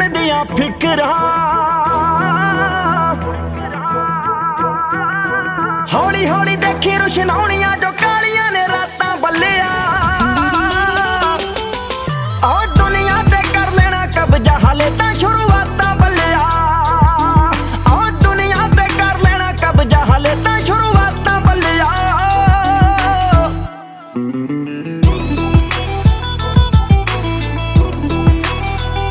ਮਨ ਦੀਆਂ ਫਿਕਰਾਂ ਹੌਲੀ ਹੌਲੀ ਦੇਖੀ ਰੁਸ਼ਨਾਉਣੀਆਂ ਜੋ ਕਾਲੀਆਂ ਨੇ ਰਾਤਾਂ ਬੱਲਿਆ ਆ ਦੁਨੀਆ ਤੇ ਕਰ ਲੈਣਾ ਕਬਜ਼ਾ ਹਾਲੇ ਤਾਂ